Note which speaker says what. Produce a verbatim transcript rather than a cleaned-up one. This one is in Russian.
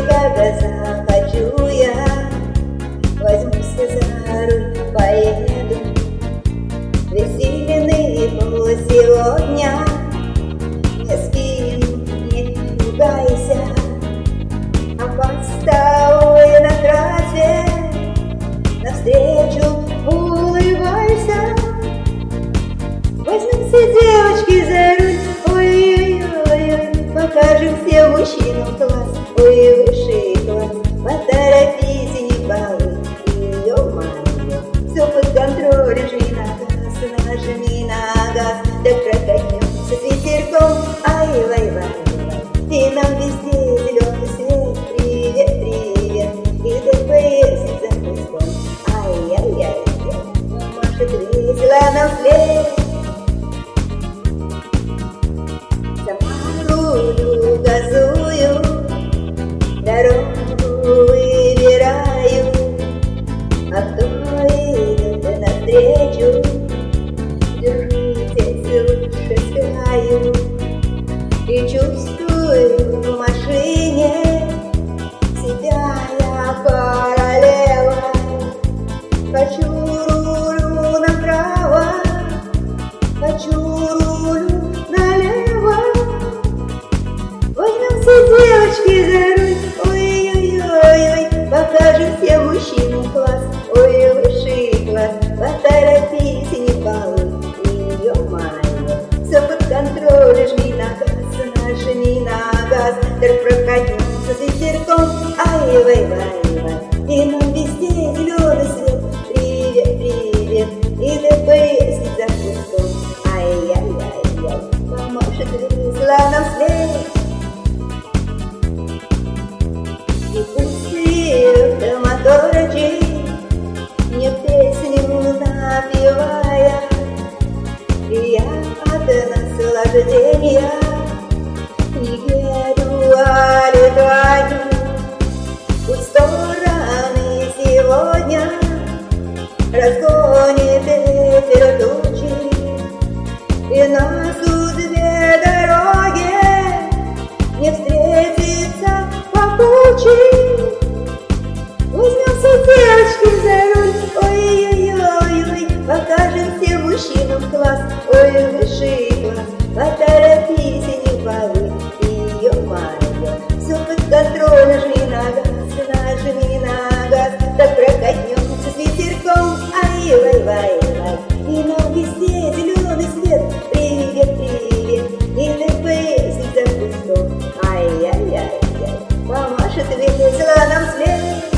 Speaker 1: когда захочу я, возьмусь за руль, поеду. Веселенный был сегодня, не спи, не пугайся, а поставай на трассе, навстречу улыбайся. Возьмемся, девочки, за руль, ой-ой-ой, покажем всем мужчинам класс, ой, высший класс. Поторопись и не балуй, ё-моё, все под контролем, жми на газ, нажми на газ, да прокатимся с ветерком, ай-вай-вай-вай, и нам везде зеленый свет, привет, привет, и ДПС за хвостом, ай-яй-яй, может весело нам вслед. Рулю, газую, дорогу выбираю, а кто идет навстречу, держитесь лучше с краю. И чувствую в машине себя я королева. Хочу рулю направо, хочу рулю налево. Девочки, за руль, ой-ой-ой, покажем всем мужчинам класс, ой, высший класс. Поторопись и не балуй, ё-моё, все под контролем, жми на газ, нажми на газ, так прокатимся с ветерком, ай-вай-вай-вай, и нам везде зеленый свет, привет, привет, и ДПС за хвостом, ай-яй-яй-яй, поможет весело нам вслед. И пусть моторчик, мне песню напевая, и я от наслаждения не еду, а летаю. Пусть стороны сегодня разгонит ветер тучи, и нас у две дороги не встретится попутчик. Возьмемся, девочки, за руль, ой-ой-ой, покажем всем мужчинам класс, ой, высший класс. Поторопись и не балуй, ё-моё, все под контролем, жми на газ, нажми на газ, так прокатнемся с ветерком, ай-вай-вай-вай, и нам везде зеленый свет, привет, привет, и ДПС за хвостом, ай-яй-яй-яй, помашет весело нам вслед.